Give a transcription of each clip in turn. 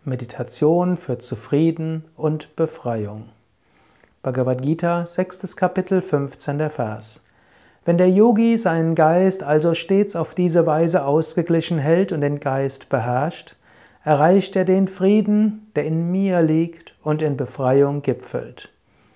Meditation führt zu Frieden und Befreiung. Bhagavad Gita, 6. Kapitel, 15. Vers. Wenn der Yogi seinen Geist also stets auf diese Weise ausgeglichen hält und den Geist beherrscht, erreicht er den Frieden, der in mir liegt und in Befreiung gipfelt.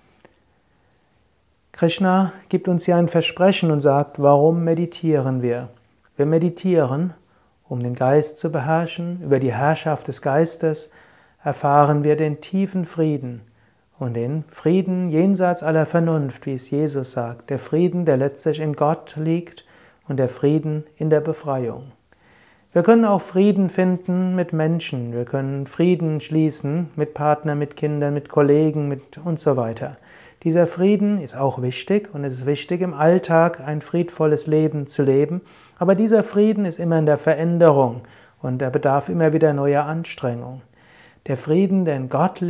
Krishna gibt uns hier ein Versprechen und sagt, warum meditieren wir? Wir meditieren, um den Geist zu beherrschen. Über die Herrschaft des Geistes erfahren wir den tiefen Frieden und den Frieden jenseits aller Vernunft, wie es Jesus sagt. Der Frieden, der letztlich in Gott liegt und der Frieden in der Befreiung. Wir können auch Frieden finden mit Menschen. Wir können Frieden schließen mit Partnern, mit Kindern, mit Kollegen und so weiter. Dieser Frieden ist auch wichtig und es ist wichtig, im Alltag ein friedvolles Leben zu leben. Aber dieser Frieden ist immer in der Veränderung und er bedarf immer wieder neuer Anstrengung. Der Frieden, der in Gott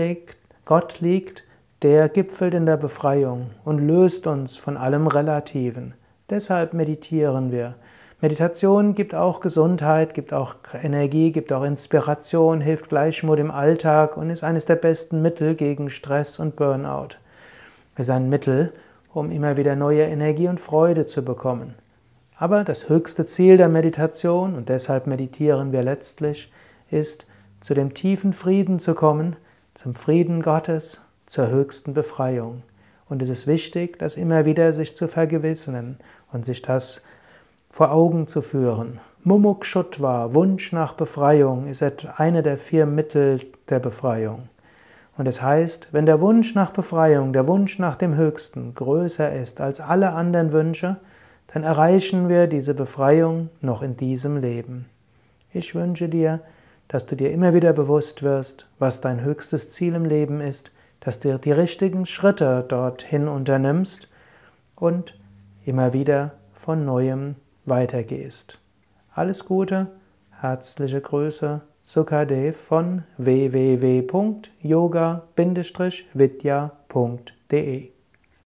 liegt, der gipfelt in der Befreiung und löst uns von allem Relativen. Deshalb meditieren wir. Meditation gibt auch Gesundheit, gibt auch Energie, gibt auch Inspiration, hilft Gleichmut im Alltag und ist eines der besten Mittel gegen Stress und Burnout. Es ist ein Mittel, um immer wieder neue Energie und Freude zu bekommen. Aber das höchste Ziel der Meditation, und deshalb meditieren wir letztlich, ist, zu dem tiefen Frieden zu kommen, zum Frieden Gottes, zur höchsten Befreiung. Und es ist wichtig, das immer wieder sich zu vergewissern und sich das vor Augen zu führen. Mumukshutva, Wunsch nach Befreiung, ist eine der 4 Mittel der Befreiung. Und es heißt, wenn der Wunsch nach Befreiung, der Wunsch nach dem Höchsten größer ist als alle anderen Wünsche, dann erreichen wir diese Befreiung noch in diesem Leben. Ich wünsche dir, dass du dir immer wieder bewusst wirst, was dein höchstes Ziel im Leben ist, dass du die richtigen Schritte dorthin unternimmst und immer wieder von Neuem weitergehst. Alles Gute, herzliche Grüße, Sukadev von www.yoga-vidya.de